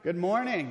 Good morning.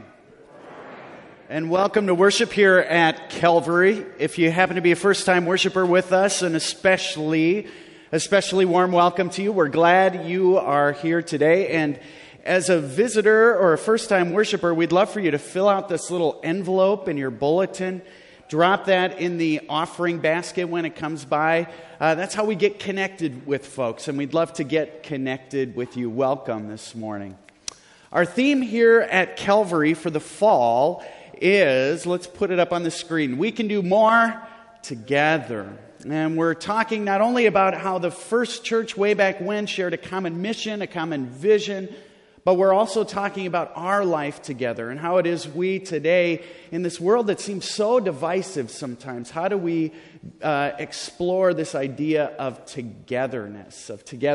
And welcome to worship here at Calvary. If you happen to be a first-time worshiper with us, an especially warm welcome to you. We're glad you are here today. And as a visitor or a first-time worshiper, we'd love for you to fill out this little envelope in your bulletin. Drop that in the offering basket when it comes by. That's how we get connected with folks, and we'd love to get connected with you. Welcome this morning. Our theme here at Calvary for the fall is, let's put it up on the screen, we can do more together. And we're talking not only about how the first church way back when shared a common mission, a common vision, but we're also talking about our life together and how it is we today, in this world that seems so divisive sometimes, how do we explore this idea of togetherness,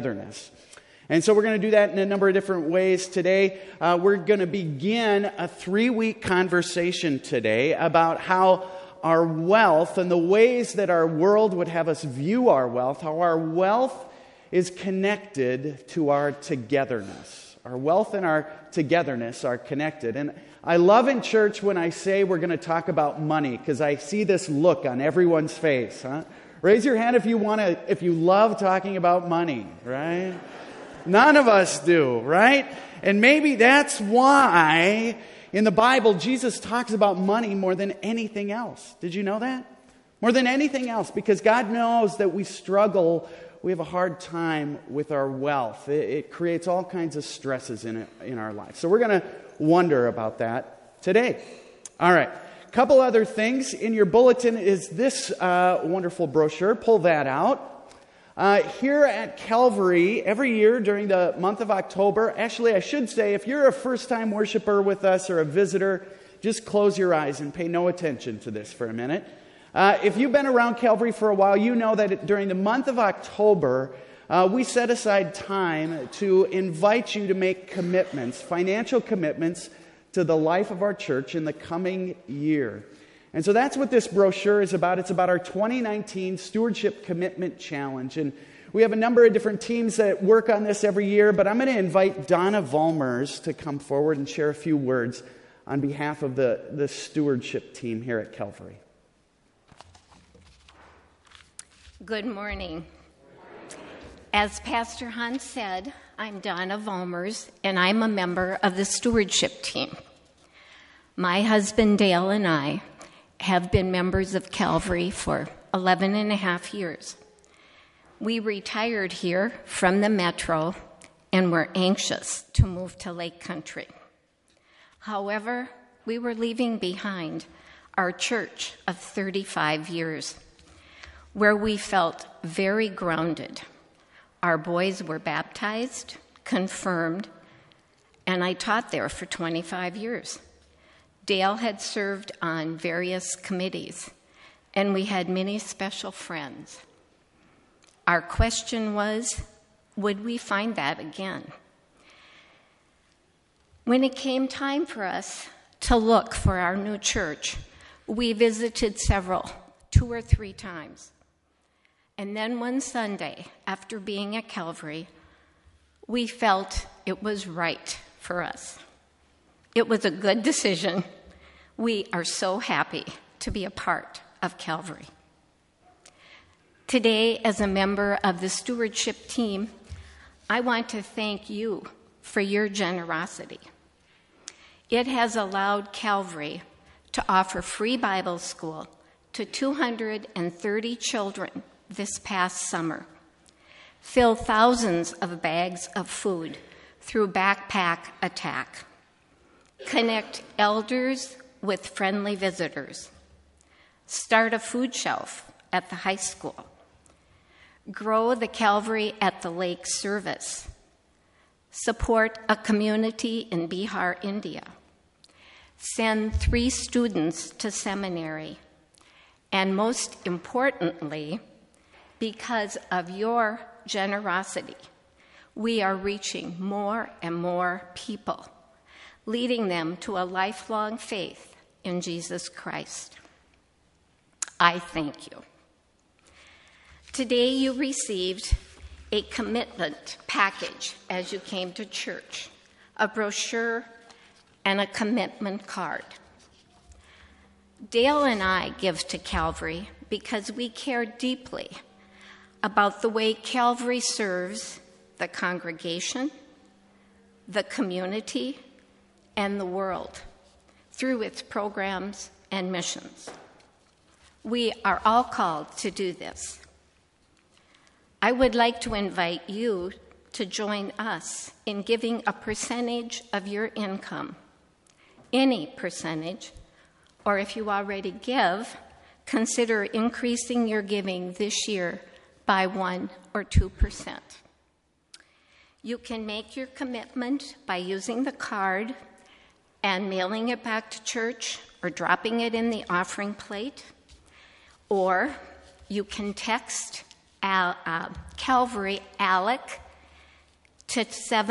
And so we're going to do that in a number of different ways today. We're going to begin a 3-week conversation today about how our wealth and the ways that our world would have us view our wealth, how our wealth is connected to our togetherness. Our wealth and our togetherness are connected. And I love in church when I say we're going to talk about money, because I see this look on everyone's face. Raise your hand if you love talking about money, right? None of us do, right? And maybe that's why in the Bible Jesus talks about money more than anything else. Did you know that? More than anything else, because God knows that we struggle, we have a hard time with our wealth. It creates all kinds of stresses in our life. So we're going to wonder about that today. All right. A couple other things. In your bulletin is this wonderful brochure. Pull that out. Here at Calvary, every year during the month of October, actually I should say, if you're a first-time worshiper with us or a visitor, just close your eyes and pay no attention to this for a minute. If you've been around Calvary for a while, you know that during the month of October, we set aside time to invite you to make commitments, financial commitments, to the life of our church in the coming year. And so that's what this brochure is about. It's about our 2019 Stewardship Commitment Challenge. And we have a number of different teams that work on this every year, but I'm going to invite Donna Vollmers to come forward and share a few words on behalf of the stewardship team here at Calvary. Good morning. As Pastor Hans said, I'm Donna Vollmers, and I'm a member of the stewardship team. My husband Dale and I have been members of Calvary for 11 and a half years. We retired here from the metro and were anxious to move to Lake Country. However, we were leaving behind our church of 35 years, where we felt very grounded. Our boys were baptized, confirmed, and I taught there for 25 years. Dale had served on various committees, and we had many special friends. Our question was, would we find that again? When it came time for us to look for our new church, we visited several, 2 or 3 times. And then one Sunday, after being at Calvary, we felt it was right for us. It was a good decision. We are so happy to be a part of Calvary. Today, as a member of the stewardship team, I want to thank you for your generosity. It has allowed Calvary to offer free Bible school to 230 children this past summer, fill thousands of bags of food through Backpack Attack, connect elders with friendly visitors, start a food shelf at the high school, grow the Calvary at the Lake service, support a community in Bihar, India, send 3 students to seminary, and most importantly, because of your generosity, we are reaching more and more people, leading them to a lifelong faith in Jesus Christ. I thank you. Today you received a commitment package as you came to church, a brochure, and a commitment card. Dale and I give to Calvary because we care deeply about the way Calvary serves the congregation, the community, and the world through its programs and missions. We are all called to do this. I would like to invite you to join us in giving a percentage of your income, any percentage, or if you already give, consider increasing your giving this year by 1 or 2%. You can make your commitment by using the card and mailing it back to church or dropping it in the offering plate, or you can text Calvary Alec to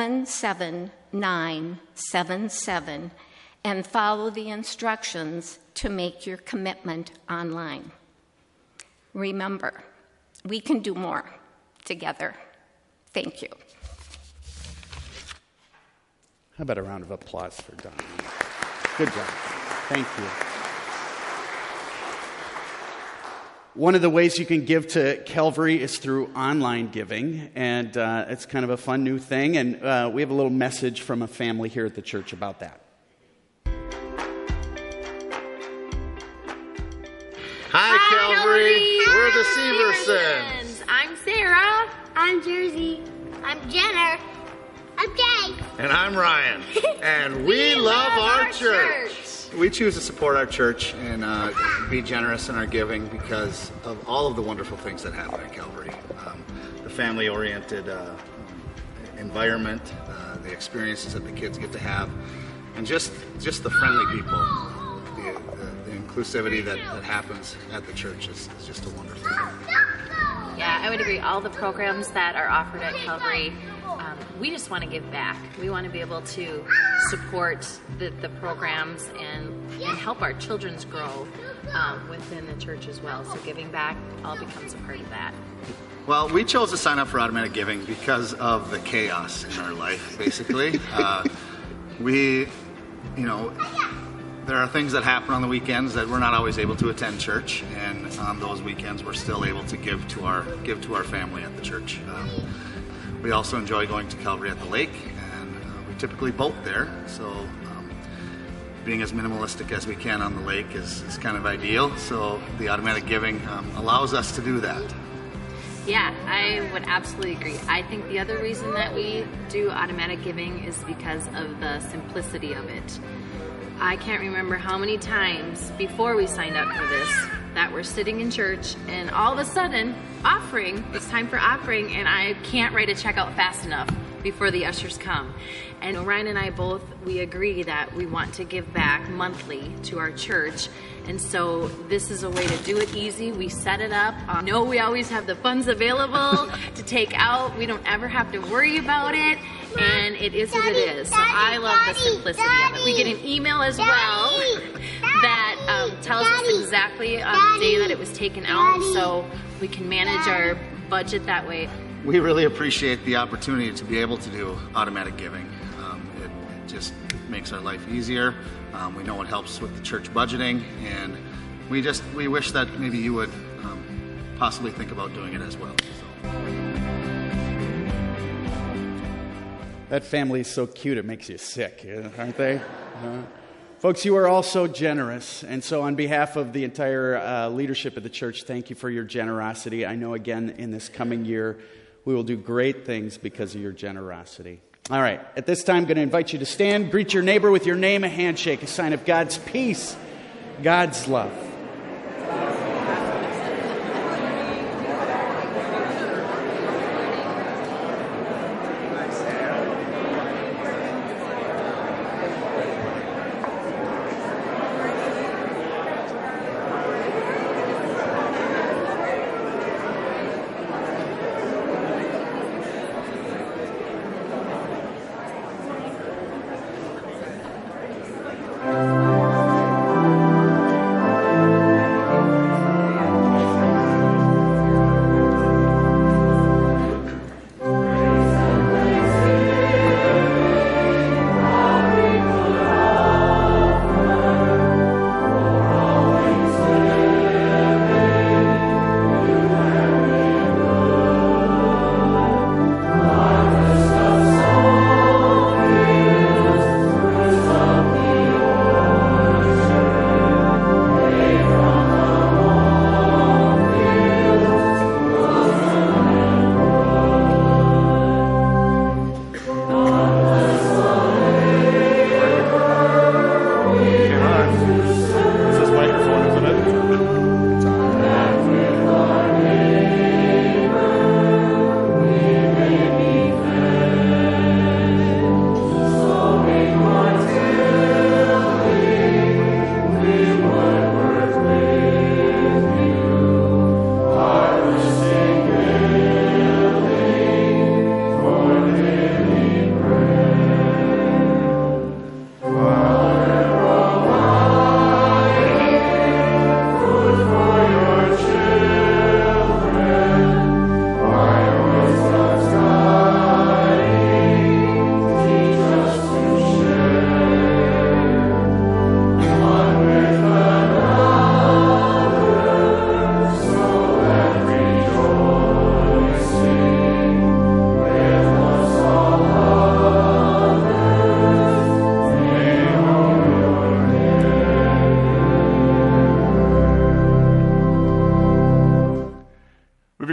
77977 and follow the instructions to make your commitment online. Remember, we can do more together. Thank you. How about a round of applause for Don? Good job. Thank you. One of the ways you can give to Calvary is through online giving, and it's kind of a fun new thing, and we have a little message from a family here at the church about that. Hi, Calvary. We're the Seversons. I'm Sarah. I'm Jersey. I'm Jenner. I'm Jay. And I'm Ryan. And we love our church. We choose to support our church and be generous in our giving because of all of the wonderful things that happen at Calvary. The family-oriented environment, the experiences that the kids get to have, and just the friendly people. The inclusivity that happens at the church is just a wonderful thing. Yeah, I would agree. All the programs that are offered at Calvary, we just want to give back. We want to be able to support the programs and help our children's grow within the church as well. So giving back all becomes a part of that. Well, we chose to sign up for automatic giving because of the chaos in our life, basically. There are things that happen on the weekends that we're not always able to attend church, and on those weekends we're still able to give to our family at the church. We also enjoy going to Calvary at the lake, and we typically boat there, so being as minimalistic as we can on the lake is kind of ideal, so the automatic giving allows us to do that. Yeah, I would absolutely agree. I think the other reason that we do automatic giving is because of the simplicity of it. I can't remember how many times before we signed up for this that we're sitting in church and all of a sudden, it's time for offering, and I can't write a check out fast enough before the ushers come. And Ryan and I both, we agree that we want to give back monthly to our church. And so this is a way to do it easy. We set it up. We always have the funds available to take out. We don't ever have to worry about it. And it is what it is. So I love the simplicity of it. We get an email as well that tells us exactly on the day that it was taken out, so we can manage our budget that way. We really appreciate the opportunity to be able to do automatic giving. It just makes our life easier. We know it helps with the church budgeting, and we wish that maybe you would possibly think about doing it as well. That family is so cute, it makes you sick, aren't they? Folks, you are all so generous. And so on behalf of the entire leadership of the church, thank you for your generosity. I know, again, in this coming year, we will do great things because of your generosity. All right, at this time, I'm going to invite you to stand, greet your neighbor with your name, a handshake, a sign of God's peace, God's love.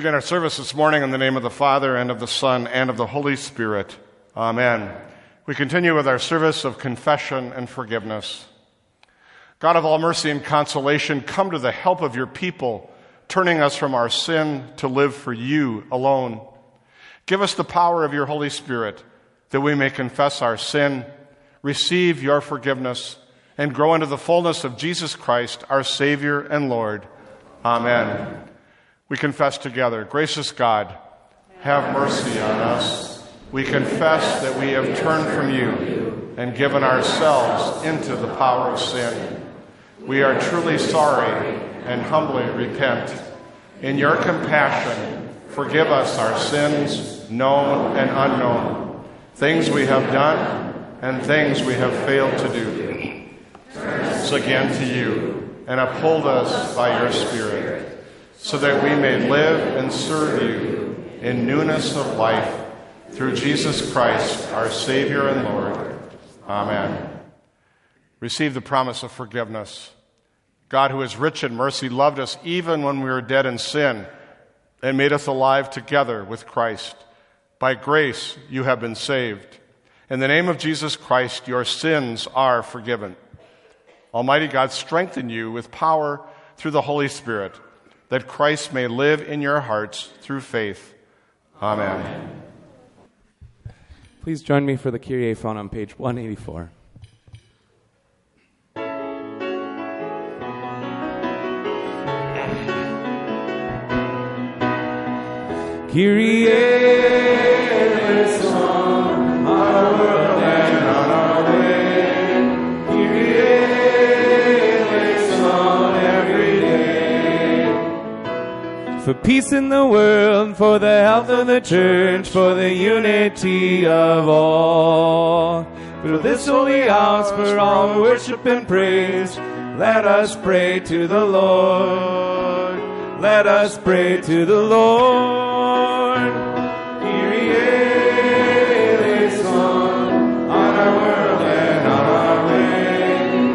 begin our service this morning in the name of the Father, and of the Son, and of the Holy Spirit. Amen. We continue with our service of confession and forgiveness. God of all mercy and consolation, come to the help of your people, turning us from our sin to live for you alone. Give us the power of your Holy Spirit, that we may confess our sin, receive your forgiveness, and grow into the fullness of Jesus Christ, our Savior and Lord. Amen. We confess together. Gracious God, have mercy on us. We confess that we have turned from you and given ourselves into the power of sin. We are truly sorry and humbly repent. In your compassion, forgive us our sins, known and unknown, things we have done and things we have failed to do. Turn us again to you and uphold us by your Spirit, so that we may live and serve you in newness of life, through Jesus Christ, our Savior and Lord. Amen. Receive the promise of forgiveness. God, who is rich in mercy, loved us even when we were dead in sin and made us alive together with Christ. By grace you have been saved. In the name of Jesus Christ, your sins are forgiven. Almighty God, strengthen you with power through the Holy Spirit, that Christ may live in your hearts through faith. Amen. Please join me for the Kyrie phone on page 184. Kyrie eleison, our world and on our way. Kyrie eleison every day. For peace in the world, for the health of the church, for the unity of all. For this holy house, for all who worship and praise, let us pray to the Lord. Let us pray to the Lord. Kyrie eleison, on our world and on our way.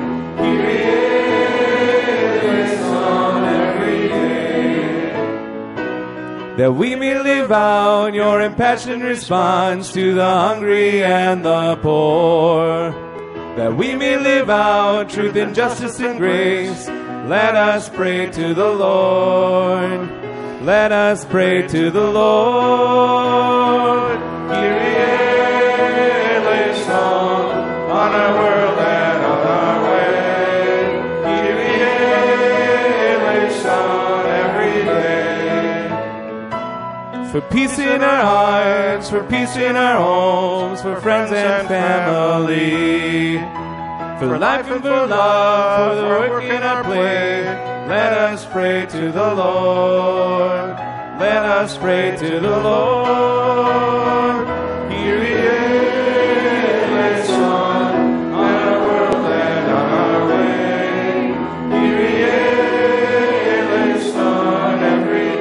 Kyrie eleison every day. That we may live out your impassioned response to the hungry and the poor. That we may live out truth and justice and grace. Let us pray to the Lord. Let us pray to the Lord. Kyrie eleison, on our world and on our way. Kyrie eleison every day. For peace in our hearts, for peace in our homes, for friends and family. For life and for love, for the work in our play, let us pray to the Lord. Let us pray to the Lord. Kyrie eleison, on our world and on our way. Kyrie eleison every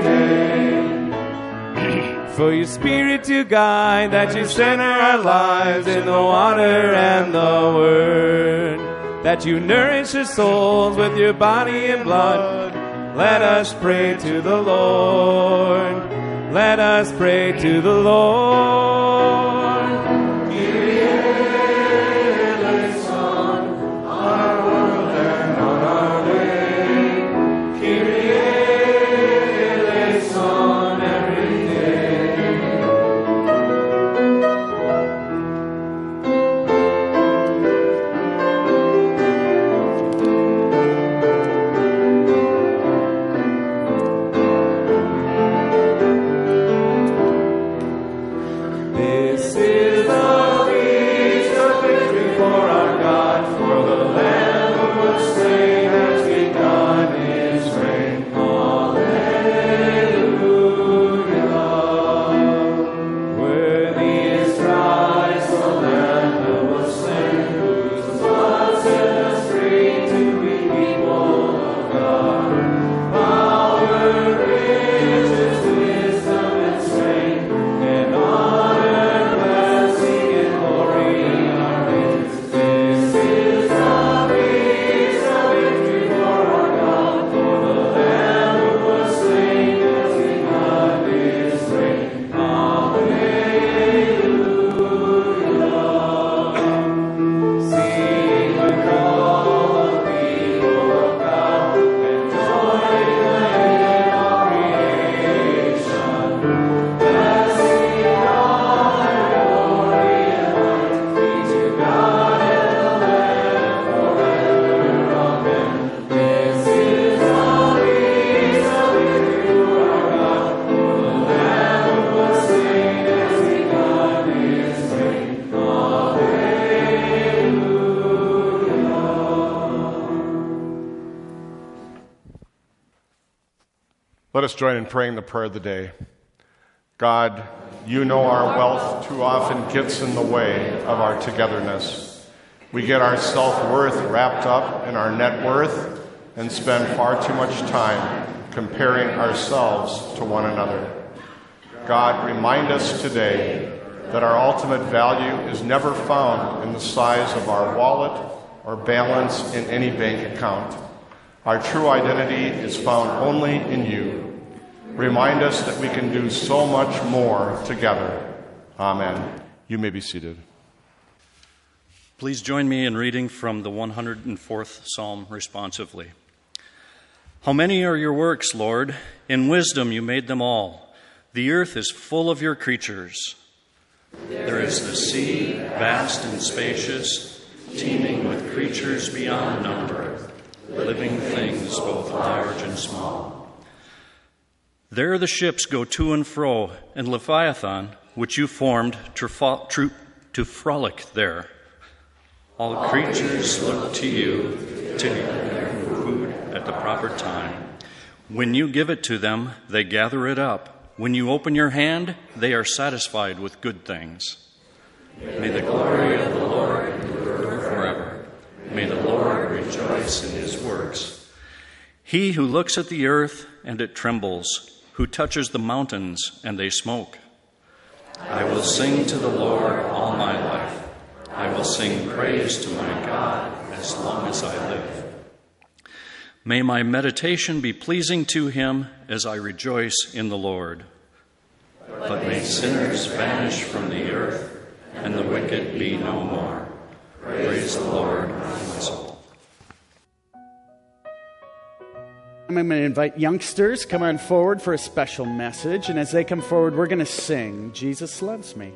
day. For your Spirit to guide, that you center our lives in the water and the word. That you nourish our souls with your body and blood. Let us pray to the Lord. Let us pray to the Lord. Kyrie eleison, on our world and on our way. Kyrie eleison every day. Let us join in praying the prayer of the day. God, you know our wealth too often gets in the way of our togetherness. We get our self-worth wrapped up in our net worth and spend far too much time comparing ourselves to one another. God, remind us today that our ultimate value is never found in the size of our wallet or balance in any bank account. Our true identity is found only in you. Remind us that we can do so much more together. Amen. You may be seated. Please join me in reading from the 104th Psalm responsively. How many are your works, Lord? In wisdom you made them all. The earth is full of your creatures. There is the sea, vast and spacious, teeming with creatures beyond number, living things both large and small. There the ships go to and fro, and Leviathan, which you formed to frolic there. All creatures look to you to give them food at the proper time. When you give it to them, they gather it up. When you open your hand, they are satisfied with good things. May the glory of the Lord endure forever. May the Lord rejoice in his works. He who looks at the earth and it trembles, who touches the mountains and they smoke. I will sing to the Lord all my life. I will sing praise to my God as long as I live. May my meditation be pleasing to him as I rejoice in the Lord. But may sinners vanish from the earth and the wicked be no more. Praise the Lord, my soul. I'm going to invite youngsters, come on forward for a special message. And as they come forward, we're going to sing, Jesus Loves Me.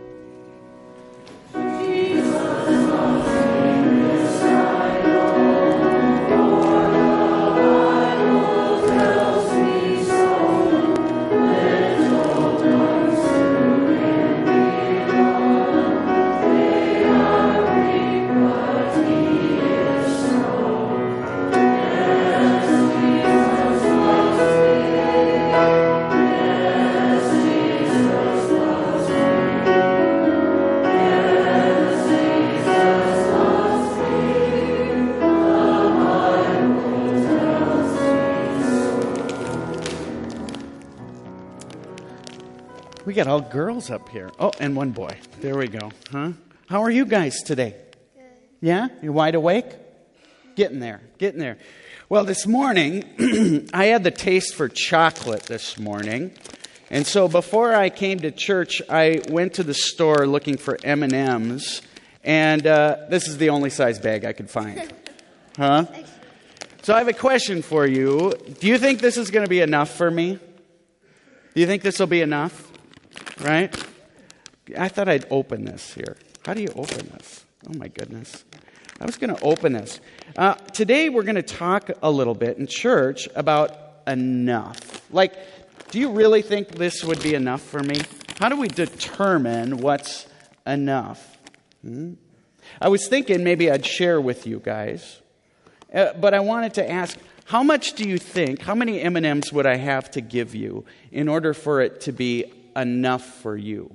We got all girls up here. Oh, and one boy. There we go. Huh? How are you guys today? Good. Yeah? You wide awake? Getting there. Getting there. Well, this morning, I had the taste for chocolate this morning. And so before I came to church, I went to the store looking for M&Ms. And this is the only size bag I could find. Huh? So I have a question for you. Do you think this is going to be enough for me? Do you think this will be enough? Right? I thought I'd open this here. How do you open this? Oh my goodness. I was going to open this. Today we're going to talk a little bit in church about enough. Like, do you really think this would be enough for me? How do we determine what's enough? I was thinking maybe I'd share with you guys. But I wanted to ask, how much do you think, how many M&Ms would I have to give you in order for it to be enough for you?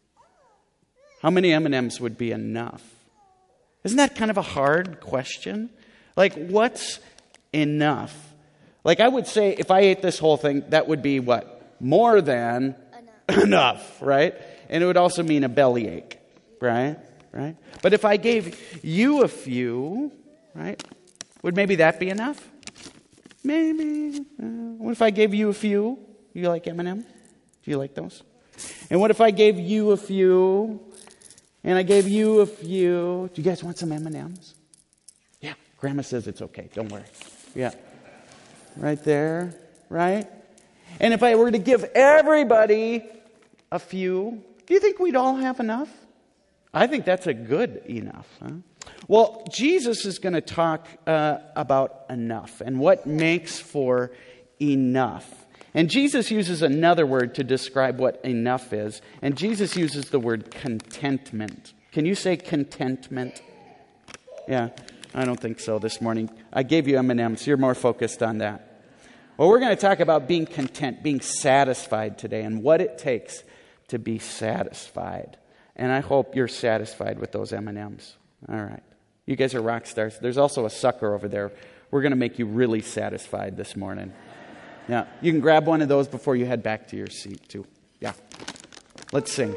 How many M&Ms would be enough? Isn't that kind of a hard question? Like, what's enough? Like, I would say if I ate this whole thing, that would be what? More than enough, right? And it would also mean a bellyache, right? Right? But if I gave you a few, right? Would maybe that be enough? Maybe. What if I gave you a few? You like M&M? Do you like those? And what if I gave you a few? And I gave you a few. Do you guys want some M&Ms? Yeah. Grandma says it's okay. Don't worry. Yeah. Right there. Right? And if I were to give everybody a few, do you think we'd all have enough? I think that's a good enough. Huh? Well, Jesus is going to talk about enough and what makes for enough. And Jesus uses another word to describe what enough is. And Jesus uses the word contentment. Can you say contentment? Yeah, I don't think so this morning. I gave you M&Ms. You're more focused on that. Well, we're going to talk about being content, being satisfied today, and what it takes to be satisfied. And I hope you're satisfied with those M&Ms. All right. You guys are rock stars. There's also a sucker over there. We're going to make you really satisfied this morning. Yeah, you can grab one of those before you head back to your seat, too. Yeah. Let's sing.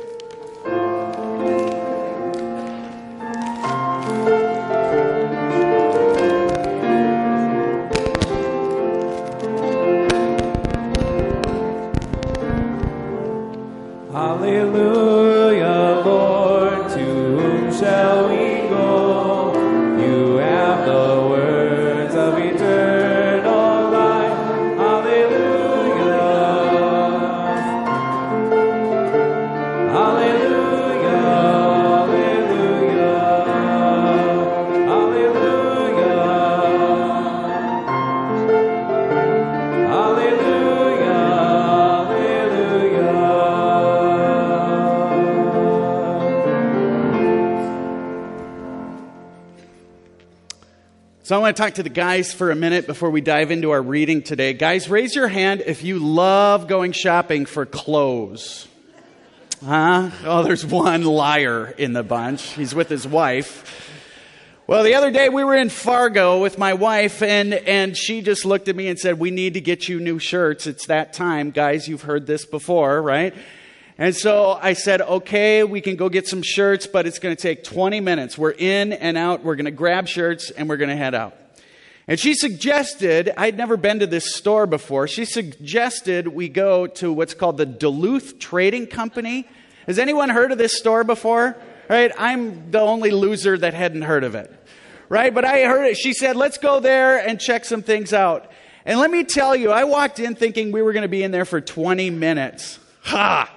Hallelujah, Lord, to whom shall we go? You have the words of eternal life. Hallelujah. Hallelujah. Hallelujah. Hallelujah. Hallelujah. So I want to talk to the guys for a minute before we dive into our reading today. Guys, raise your hand if you love going shopping for clothes. Huh? Oh, there's one liar in the bunch. He's with his wife. Well, the other day we were in Fargo with my wife, and she just looked at me and said, "We need to get you new shirts. It's that time." Guys, you've heard this before, right? And so I said, okay, we can go get some shirts, but it's going to take 20 minutes. We're in and out. We're going to grab shirts, and we're going to head out. And she suggested, I'd never been to this store before, she suggested we go to what's called the Duluth Trading Company. Has anyone heard of this store before? Right? I'm the only loser that hadn't heard of it. Right? But I heard it. She said, let's go there and check some things out. And let me tell you, I walked in thinking we were going to be in there for 20 minutes. Ha!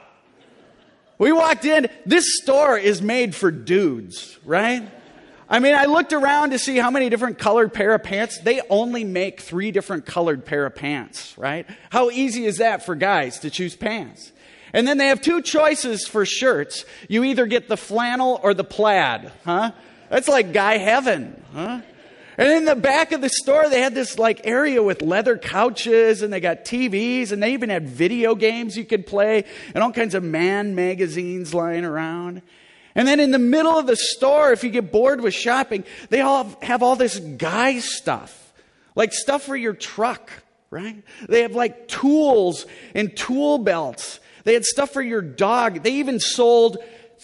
We walked in, this store is made for dudes, right? I mean, I looked around to see how many different colored pair of pants. They only make 3 different colored pair of pants, right? How easy is that for guys to choose pants? And then they have 2 choices for shirts. You either get the flannel or the plaid, huh? That's like guy heaven, huh? And in the back of the store, they had this like area with leather couches, and they got TVs, and they even had video games you could play, and all kinds of man magazines lying around. And then in the middle of the store, if you get bored with shopping, they all have all this guy stuff, like stuff for your truck, right? They have like tools and tool belts. They had stuff for your dog. They even sold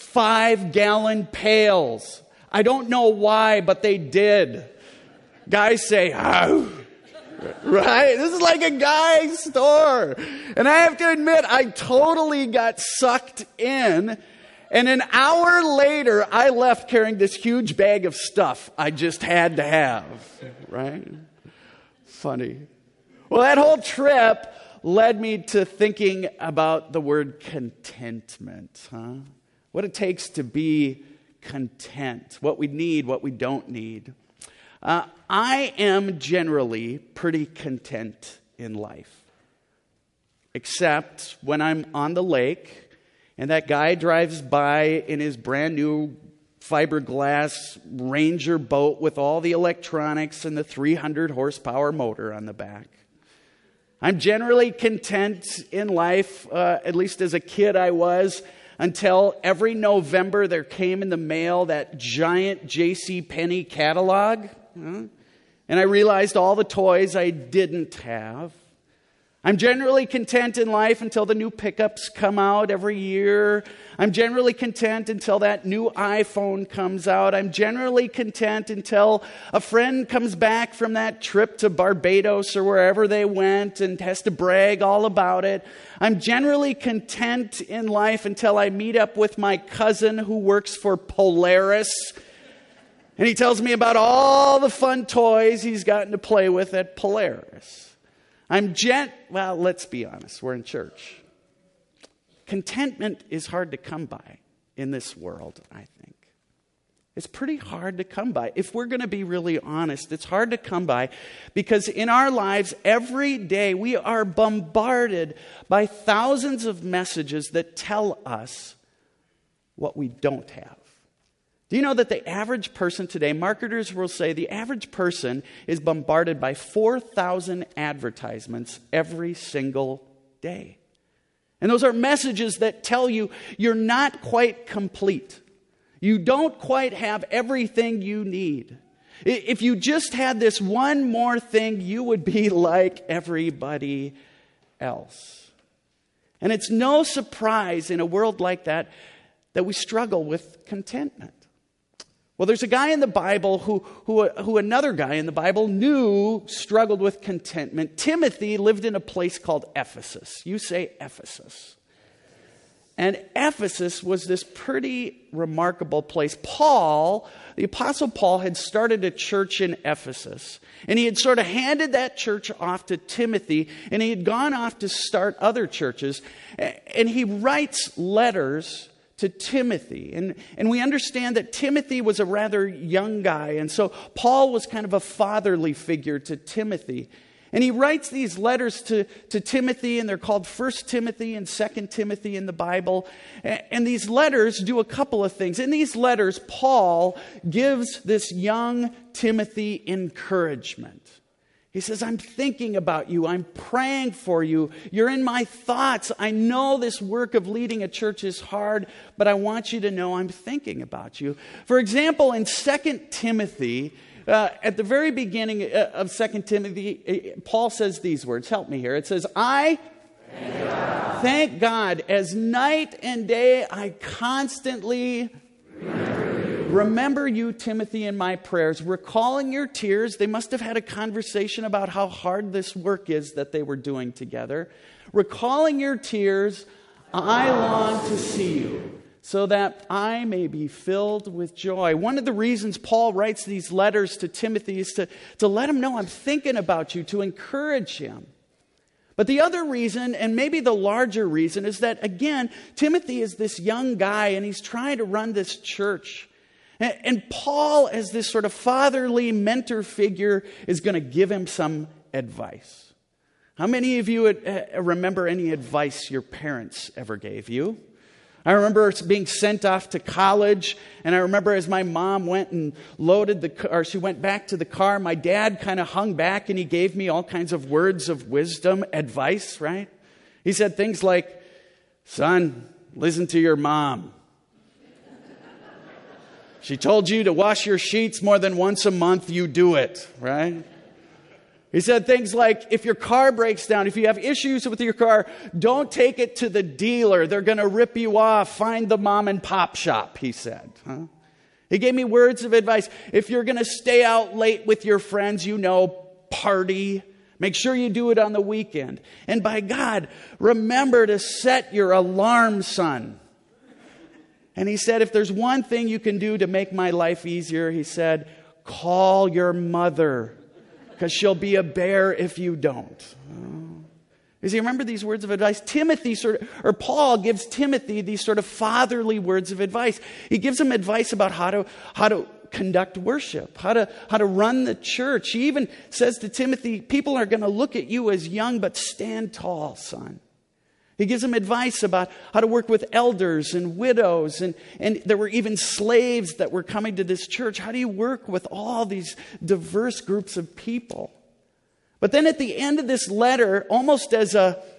5-gallon pails. I don't know why, but they did. Guys say, "Ow." Right? This is like a guy's store. And I have to admit, I totally got sucked in. And an hour later, I left carrying this huge bag of stuff I just had to have. Right? Funny. Well, that whole trip led me to thinking about the word contentment. Huh? What it takes to be content. What we need, what we don't need. I am generally pretty content in life. Except when I'm on the lake and that guy drives by in his brand new fiberglass Ranger boat with all the electronics and the 300 horsepower motor on the back. I'm generally content in life, at least as a kid I was, until every November there came in the mail that giant JCPenney catalog. And I realized all the toys I didn't have. I'm generally content in life until the new pickups come out every year. I'm generally content until that new iPhone comes out. I'm generally content until a friend comes back from that trip to Barbados or wherever they went and has to brag all about it. I'm generally content in life until I meet up with my cousin who works for Polaris. And he tells me about all the fun toys he's gotten to play with at Polaris. Well, let's be honest, we're in church. Contentment is hard to come by in this world, I think. It's pretty hard to come by. If we're going to be really honest, it's hard to come by because in our lives every day we are bombarded by thousands of messages that tell us what we don't have. Do you know that the average person today, marketers will say the average person is bombarded by 4,000 advertisements every single day? And those are messages that tell you you're not quite complete. You don't quite have everything you need. If you just had this one more thing, you would be like everybody else. And it's no surprise in a world like that we struggle with contentment. Well, there's a guy in the Bible who another guy in the Bible knew struggled with contentment. Timothy lived in a place called Ephesus. You say Ephesus. And Ephesus was this pretty remarkable place. Paul, the Apostle Paul, had started a church in Ephesus. And he had sort of handed that church off to Timothy. And he had gone off to start other churches. And he writes letters to Timothy. And we understand that Timothy was a rather young guy. And so Paul was kind of a fatherly figure to Timothy. And he writes these letters to Timothy, and they're called 1 Timothy and 2 Timothy in the Bible. And these letters do a couple of things. In these letters, Paul gives this young Timothy encouragement. He says, I'm thinking about you. I'm praying for you. You're in my thoughts. I know this work of leading a church is hard, but I want you to know I'm thinking about you. For example, in 2 Timothy, at the very beginning of 2 Timothy, Paul says these words. Help me here. It says, I thank God as night and day I constantly remember you, Timothy, in my prayers, recalling your tears. They must have had a conversation about how hard this work is that they were doing together. Recalling your tears, I long to see you, so that I may be filled with joy. One of the reasons Paul writes these letters to Timothy is to let him know I'm thinking about you, to encourage him. But the other reason, and maybe the larger reason, is that, again, Timothy is this young guy, and he's trying to run this church. And Paul, as this sort of fatherly mentor figure, is going to give him some advice. How many of you remember any advice your parents ever gave you? I remember being sent off to college, and I remember as my mom went and she went back to the car, my dad kind of hung back and he gave me all kinds of words of wisdom, advice, right? He said things like, son, listen to your mom. She told you to wash your sheets more than once a month, you do it, right? He said things like, if your car breaks down, if you have issues with your car, don't take it to the dealer. They're going to rip you off. Find the mom and pop shop, he said. He gave me words of advice. If you're going to stay out late with your friends, party. Make sure you do it on the weekend. And by God, remember to set your alarm, son. And he said, if there's one thing you can do to make my life easier, he said, call your mother, because she'll be a bear if you don't. You see, remember these words of advice? Paul gives Timothy these sort of fatherly words of advice. He gives him advice about how to conduct worship, how to run the church. He even says to Timothy, people are going to look at you as young, but stand tall, son. He gives him advice about how to work with elders and widows. And there were even slaves that were coming to this church. How do you work with all these diverse groups of people? But then at the end of this letter, almost as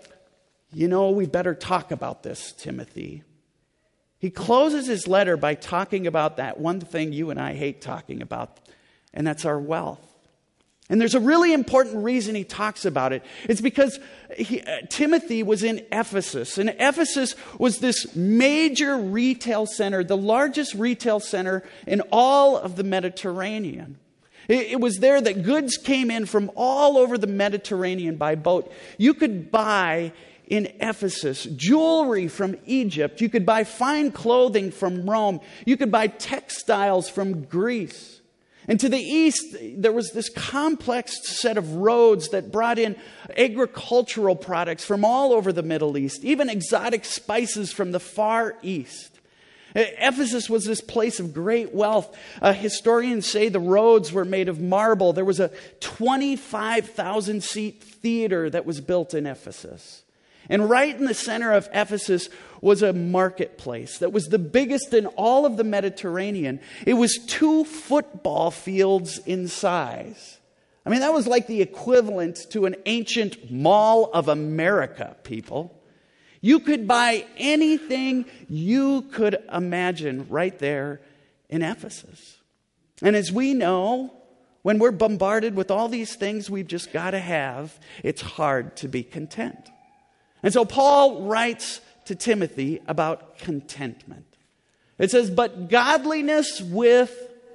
we better talk about this, Timothy. He closes his letter by talking about that one thing you and I hate talking about, and that's our wealth. And there's a really important reason he talks about it. It's because Timothy was in Ephesus. And Ephesus was this major retail center, the largest retail center in all of the Mediterranean. It was there that goods came in from all over the Mediterranean by boat. You could buy in Ephesus jewelry from Egypt. You could buy fine clothing from Rome. You could buy textiles from Greece. And to the east, there was this complex set of roads that brought in agricultural products from all over the Middle East, even exotic spices from the Far East. Ephesus was this place of great wealth. Historians say the roads were made of marble. There was a 25,000-seat theater that was built in Ephesus. And right in the center of Ephesus was a marketplace that was the biggest in all of the Mediterranean. It was 2 football fields in size. I mean, that was like the equivalent to an ancient Mall of America, people. You could buy anything you could imagine right there in Ephesus. And as we know, when we're bombarded with all these things we've just got to have, it's hard to be content. And so Paul writes to Timothy about contentment. It says, but godliness with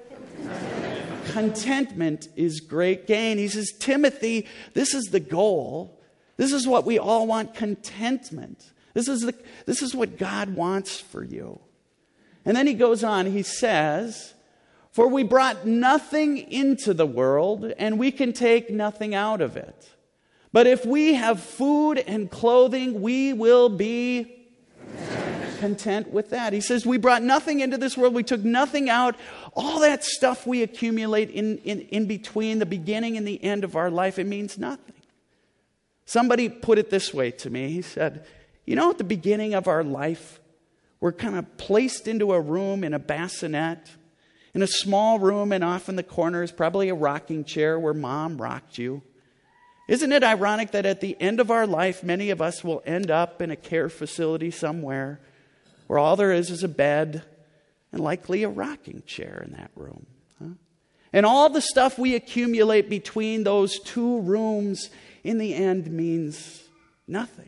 contentment is great gain. He says, Timothy, this is the goal. This is what we all want, contentment. This is what God wants for you. And then he goes on, he says, for we brought nothing into the world, and we can take nothing out of it. But if we have food and clothing, we will be content with that. He says, we brought nothing into this world, we took nothing out. All that stuff we accumulate in between the beginning and the end of our life, it means nothing. Somebody put it this way to me. He said, you know, at the beginning of our life, we're kind of placed into a room in a bassinet, in a small room, and off in the corner is probably a rocking chair where mom rocked you. Isn't it ironic that at the end of our life, many of us will end up in a care facility somewhere where all there is a bed and likely a rocking chair in that room? Huh? And all the stuff we accumulate between those 2 rooms in the end means nothing.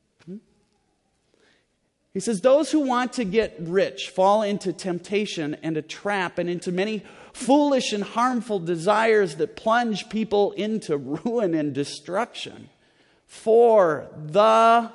He says, those who want to get rich fall into temptation and a trap and into many foolish and harmful desires that plunge people into ruin and destruction. For the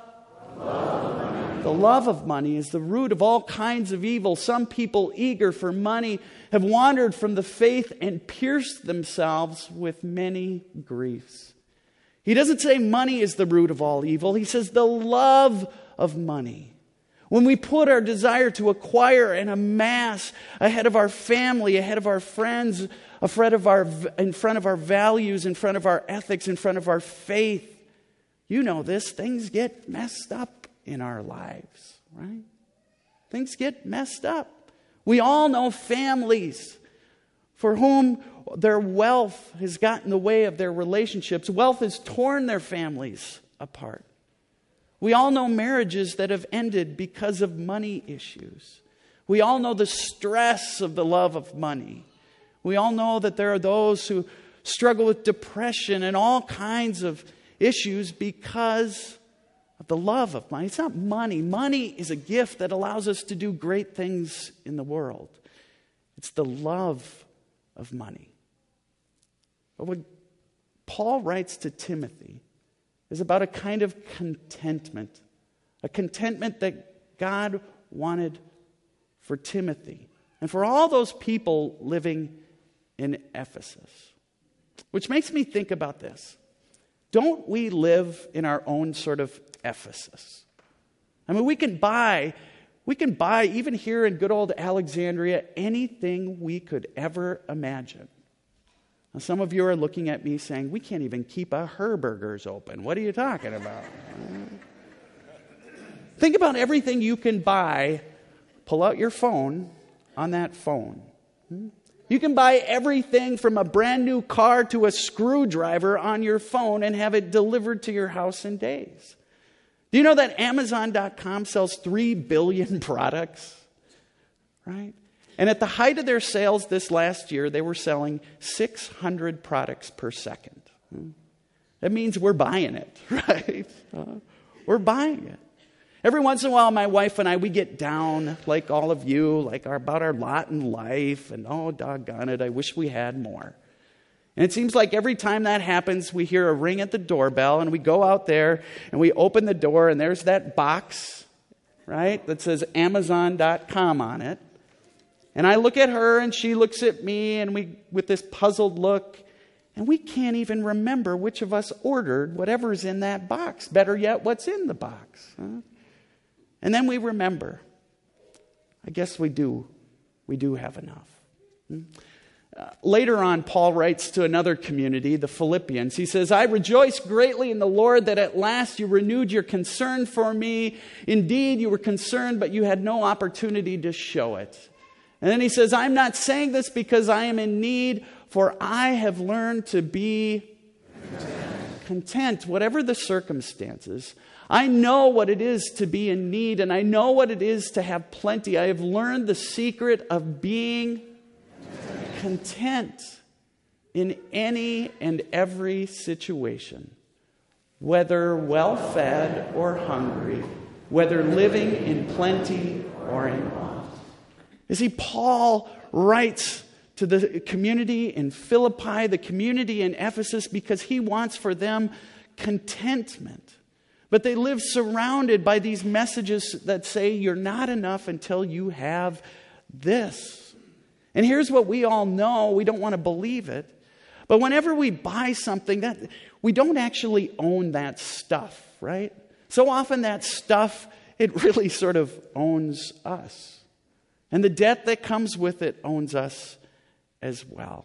love of money is the root of all kinds of evil. Some people eager for money have wandered from the faith and pierced themselves with many griefs. He doesn't say money is the root of all evil. He says the love of money. When we put our desire to acquire and amass ahead of our family, ahead of our friends, in front of our values, in front of our ethics, in front of our faith, you know this, things get messed up in our lives, right? Things get messed up. We all know families for whom their wealth has gotten in the way of their relationships. Wealth has torn their families apart. We all know marriages that have ended because of money issues. We all know the stress of the love of money. We all know that there are those who struggle with depression and all kinds of issues because of the love of money. It's not money. Money is a gift that allows us to do great things in the world. It's the love of money. But what Paul writes to Timothy is about a kind of contentment. A contentment that God wanted for Timothy and for all those people living in Ephesus. Which makes me think about this. Don't we live in our own sort of Ephesus? I mean, we can buy, even here in good old Alexandria, anything we could ever imagine. Now, some of you are looking at me saying, we can't even keep a Herberger's open. What are you talking about? Think about everything you can buy. Pull out your phone on that phone. You can buy everything from a brand new car to a screwdriver on your phone and have it delivered to your house in days. Do you know that Amazon.com sells 3 billion products? Right? And at the height of their sales this last year, they were selling 600 products per second. That means we're buying it, right? We're buying it. Every once in a while, my wife and I, we get down, like all of you, about our lot in life. And oh, doggone it, I wish we had more. And it seems like every time that happens, we hear a ring at the doorbell. And we go out there and we open the door and there's that box, right, that says Amazon.com on it. And I look at her and she looks at me and we, with this puzzled look, and we can't even remember which of us ordered whatever's in that box. Better yet, what's in the box. Huh? And then we remember. I guess we do have enough. later on, Paul writes to another community, the Philippians. He says, I rejoice greatly in the Lord that at last you renewed your concern for me. Indeed, you were concerned, but you had no opportunity to show it. And then he says, I'm not saying this because I am in need, for I have learned to be content, whatever the circumstances. I know what it is to be in need, and I know what it is to have plenty. I have learned the secret of being content in any and every situation, whether well-fed or hungry, whether living in plenty or in want. You see, Paul writes to the community in Philippi, the community in Ephesus, because he wants for them contentment. But they live surrounded by these messages that say you're not enough until you have this. And here's what we all know. We don't want to believe it. But whenever we buy something, that we don't actually own that stuff, right? So often that stuff, it really sort of owns us. And the debt that comes with it owns us as well.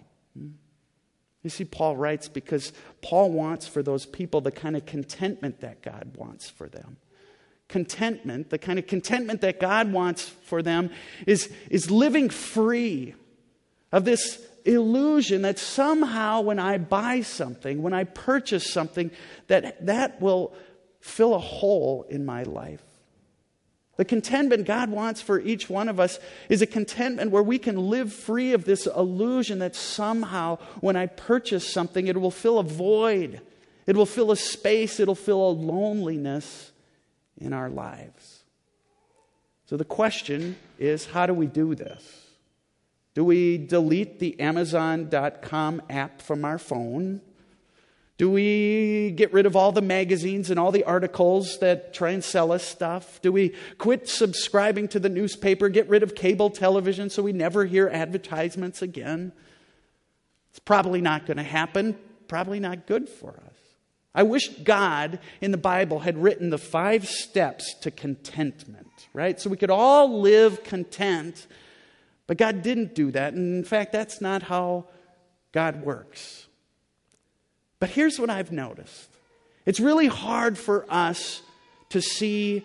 You see, Paul writes because Paul wants for those people the kind of contentment that God wants for them. Contentment, the kind of contentment that God wants for them is living free of this illusion that somehow when I buy something, when I purchase something, that will fill a hole in my life. The contentment God wants for each one of us is a contentment where we can live free of this illusion that somehow when I purchase something, it will fill a void. It will fill a space. It'll fill a loneliness in our lives. So the question is, how do we do this? Do we delete the Amazon.com app from our phone? Do we get rid of all the magazines and all the articles that try and sell us stuff? Do we quit subscribing to the newspaper, get rid of cable television so we never hear advertisements again? It's probably not going to happen, probably not good for us. I wish God in the Bible had written the 5 steps to contentment, right? So we could all live content, but God didn't do that. And in fact, that's not how God works. But here's what I've noticed. It's really hard for us to see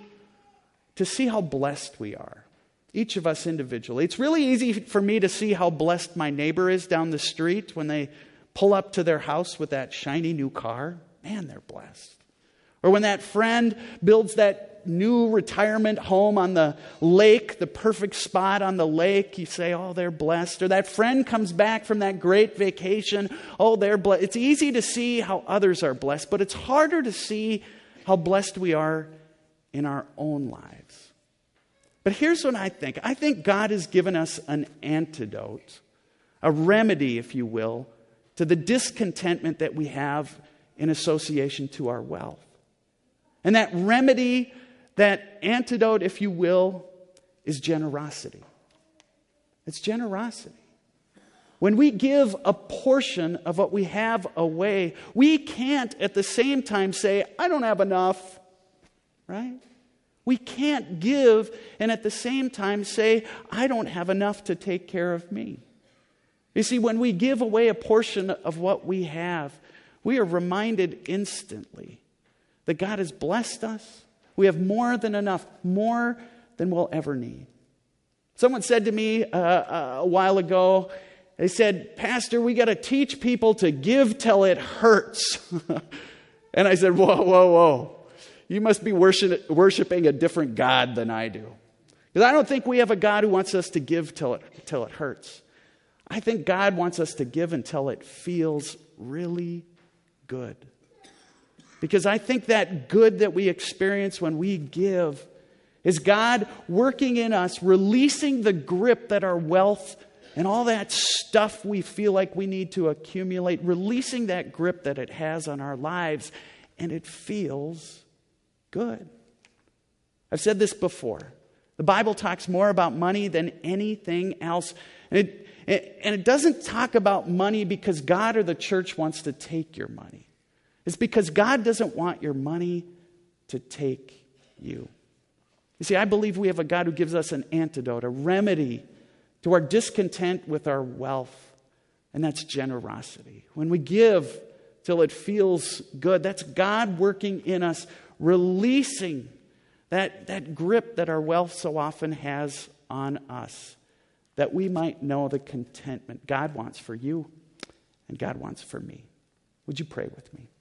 how blessed we are. Each of us individually. It's really easy for me to see how blessed my neighbor is down the street when they pull up to their house with that shiny new car. Man, they're blessed. Or when that friend builds that new retirement home on the lake, the perfect spot on the lake, you say, oh, they're blessed. Or that friend comes back from that great vacation, oh, they're blessed. It's easy to see how others are blessed, but it's harder to see how blessed we are in our own lives. But here's what I think. I think God has given us an antidote, a remedy, if you will, to the discontentment that we have in association to our wealth. And that remedy, that antidote, if you will, is generosity. It's generosity. When we give a portion of what we have away, we can't at the same time say, I don't have enough, right? We can't give and at the same time say, I don't have enough to take care of me. You see, when we give away a portion of what we have, we are reminded instantly that God has blessed us. We have more than enough, more than we'll ever need. Someone said to me a while ago, they said, Pastor, we got to teach people to give till it hurts. And I said, whoa. You must be worshiping a different God than I do. Because I don't think we have a God who wants us to give till it hurts. I think God wants us to give until it feels really good. Because I think that good that we experience when we give is God working in us, releasing the grip that our wealth and all that stuff we feel like we need to accumulate, releasing that grip that it has on our lives, and it feels good. I've said this before. The Bible talks more about money than anything else. And it doesn't talk about money because God or the church wants to take your money. It's because God doesn't want your money to take you. You see, I believe we have a God who gives us an antidote, a remedy to our discontent with our wealth. And that's generosity. When we give till it feels good, that's God working in us, releasing that grip that our wealth so often has on us, that we might know the contentment God wants for you and God wants for me. Would you pray with me?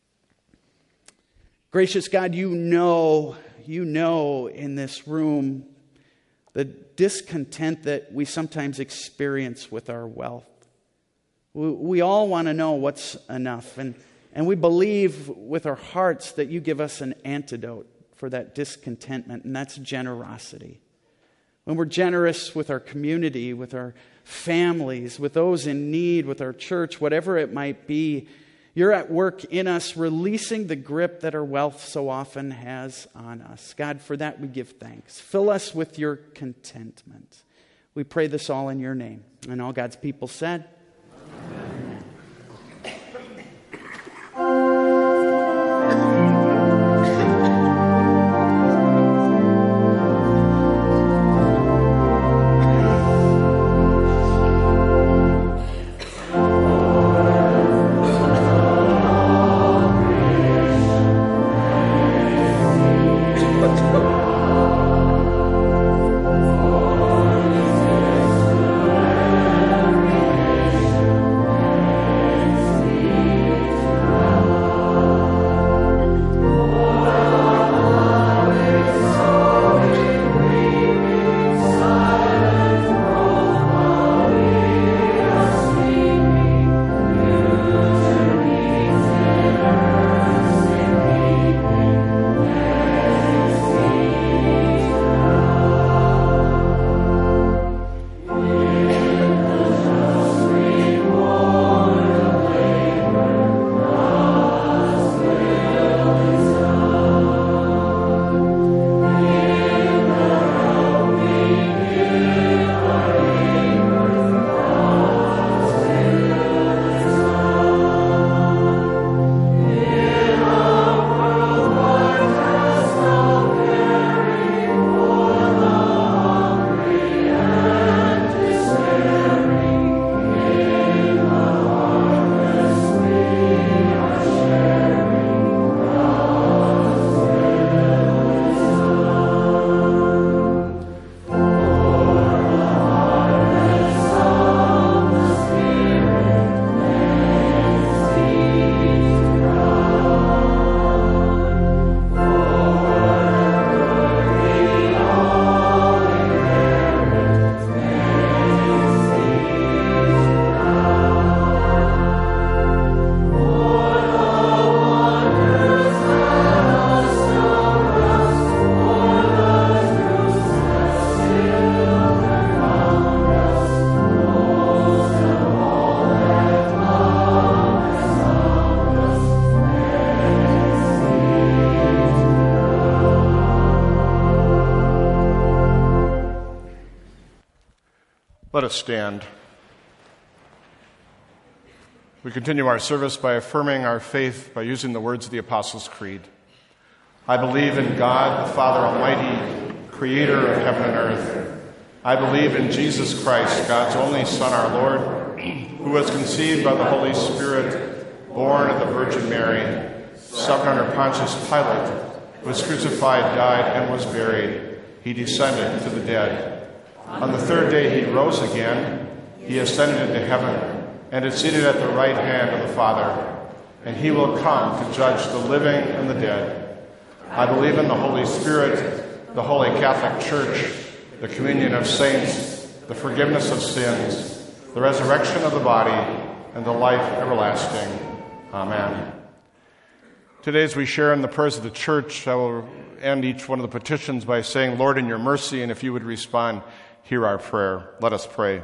Gracious God, you know in this room the discontent that we sometimes experience with our wealth. We all want to know what's enough, and we believe with our hearts that you give us an antidote for that discontentment, and that's generosity. When we're generous with our community, with our families, with those in need, with our church, whatever it might be, you're at work in us, releasing the grip that our wealth so often has on us. God, for that we give thanks. Fill us with your contentment. We pray this all in your name. And all God's people said, Amen. Let us stand. We continue our service by affirming our faith by using the words of the Apostles' Creed. I believe in God, the Father Almighty, creator of heaven and earth. I believe in Jesus Christ, God's only Son, our Lord, who was conceived by the Holy Spirit, born of the Virgin Mary, suffered under Pontius Pilate, was crucified, died, and was buried. He descended to the dead. On the third day he rose again. He ascended into heaven and is seated at the right hand of the Father. And he will come to judge the living and the dead. I believe in the Holy Spirit, the Holy Catholic Church, the communion of saints, the forgiveness of sins, the resurrection of the body, and the life everlasting. Amen. Today, as we share in the prayers of the church, I will end each one of the petitions by saying, Lord, in your mercy, and if you would respond, hear our prayer. Let us pray.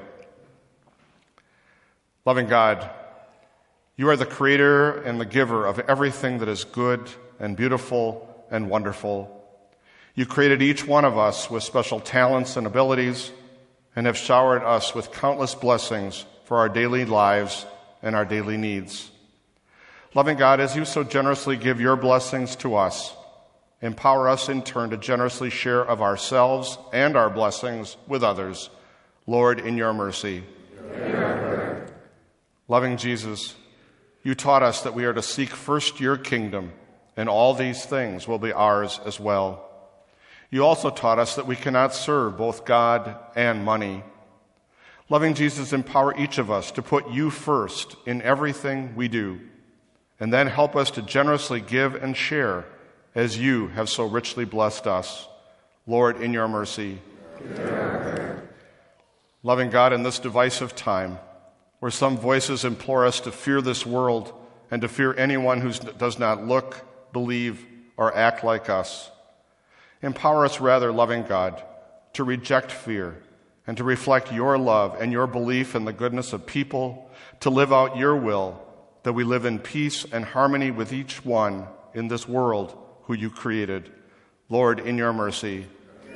Loving God, you are the creator and the giver of everything that is good and beautiful and wonderful. You created each one of us with special talents and abilities and have showered us with countless blessings for our daily lives and our daily needs. Loving God, as you so generously give your blessings to us, empower us in turn to generously share of ourselves and our blessings with others. Lord, in your mercy. Loving Jesus, you taught us that we are to seek first your kingdom, and all these things will be ours as well. You also taught us that we cannot serve both God and money. Loving Jesus, empower each of us to put you first in everything we do, and then help us to generously give and share as you have so richly blessed us. Lord, in your mercy. Loving God, in this divisive time, where some voices implore us to fear this world and to fear anyone who does not look, believe, or act like us, empower us rather, loving God, to reject fear and to reflect your love and your belief in the goodness of people, to live out your will, that we live in peace and harmony with each one in this world who you created. Lord, in your mercy.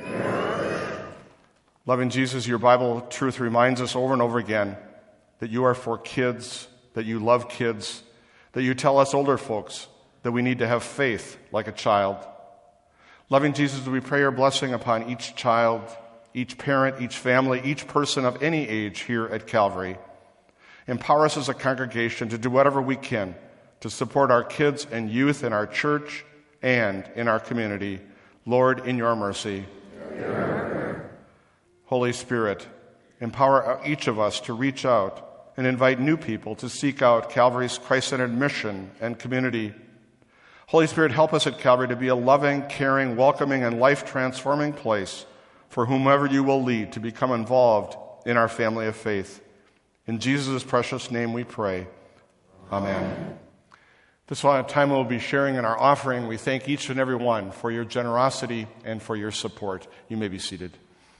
Loving Jesus, your Bible truth reminds us over and over again that you are for kids, that you love kids, that you tell us older folks that we need to have faith like a child. Loving Jesus, we pray your blessing upon each child, each parent, each family, each person of any age here at Calvary. Empower us as a congregation to do whatever we can to support our kids and youth in our church and in our community. Lord, in your mercy. Holy Spirit, empower each of us to reach out and invite new people to seek out Calvary's Christ-centered mission and community. Holy Spirit, help us at Calvary to be a loving, caring, welcoming, and life-transforming place for whomever you will lead to become involved in our family of faith. In Jesus' precious name we pray. Amen. This time we'll be sharing in our offering. We thank each and every one for your generosity and for your support. You may be seated.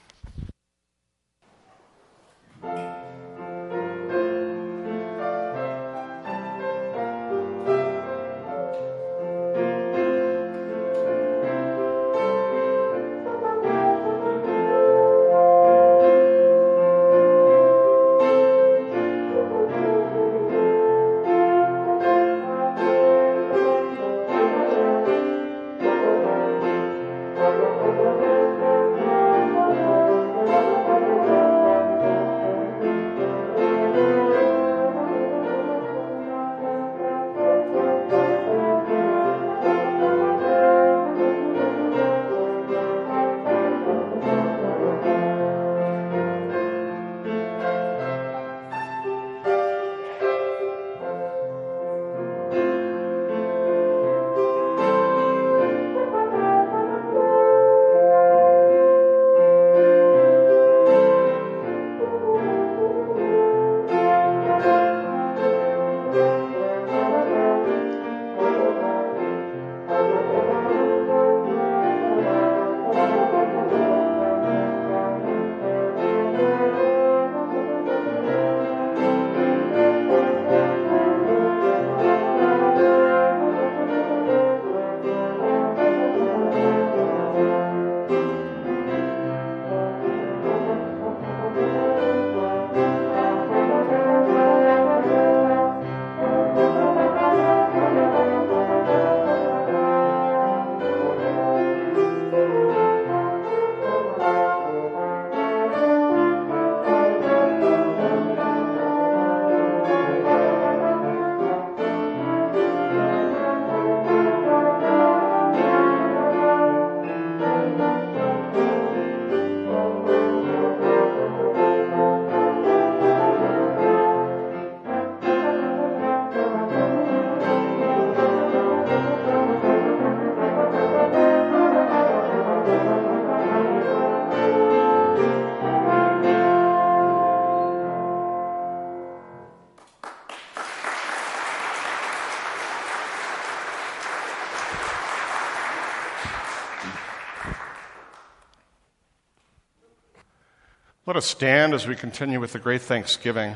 Let us stand as we continue with the great thanksgiving.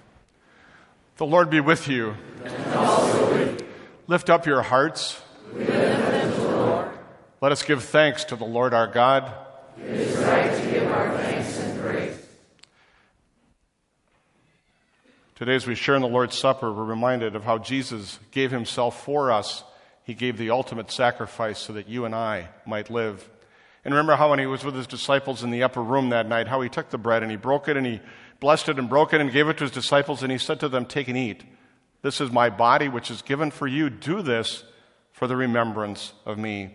The Lord be with you. And also with you. Lift up your hearts. We lift them to the Lord. Let us give thanks to the Lord our God. It is right to give our thanks and praise. Today, as we share in the Lord's Supper, we're reminded of how Jesus gave himself for us. He gave the ultimate sacrifice so that you and I might live. And remember how when he was with his disciples in the upper room that night, how he took the bread and he broke it and he blessed it and broke it and gave it to his disciples, and he said to them, "Take and eat. This is my body, which is given for you. Do this for the remembrance of me."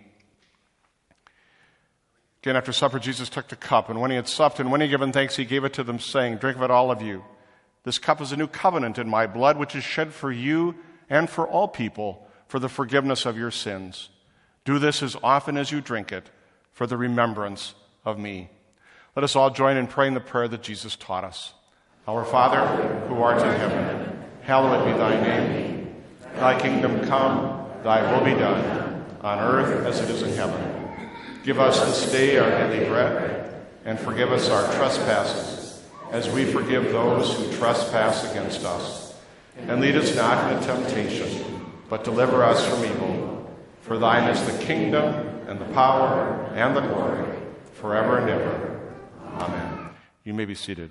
Again, after supper, Jesus took the cup, and when he had supped and when he had given thanks, he gave it to them, saying, "Drink of it, all of you. This cup is a new covenant in my blood, which is shed for you and for all people for the forgiveness of your sins. Do this as often as you drink it for the remembrance of me." Let us all join in praying the prayer that Jesus taught us. Our Father, who art in heaven, hallowed be thy name. Thy kingdom come, thy will be done, on earth as it is in heaven. Give us this day our daily bread, and forgive us our trespasses, as we forgive those who trespass against us. And lead us not into temptation, but deliver us from evil. For thine is the kingdom, and the power, and the glory, forever and ever. Amen. You may be seated.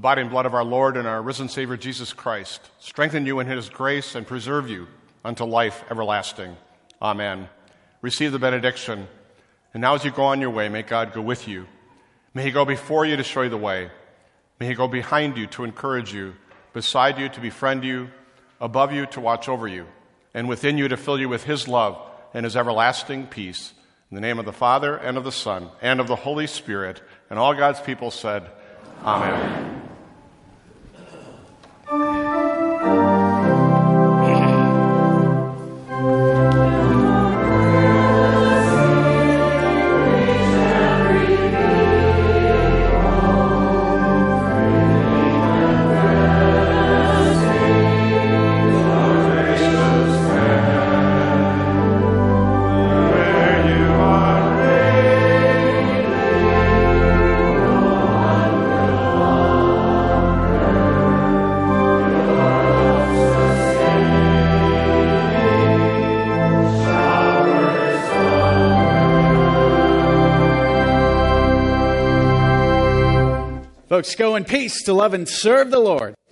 body and blood of our Lord and our risen Savior Jesus Christ strengthen you in his grace and preserve you unto life everlasting. Amen. Receive the benediction. And now as you go on your way, may God go with you. May he go before you to show you the way. May he go behind you to encourage you, beside you to befriend you, above you to watch over you, and within you to fill you with his love and his everlasting peace. In the name of the Father, and of the Son, and of the Holy Spirit, and all God's people said, Amen. Folks, go in peace to love and serve the Lord.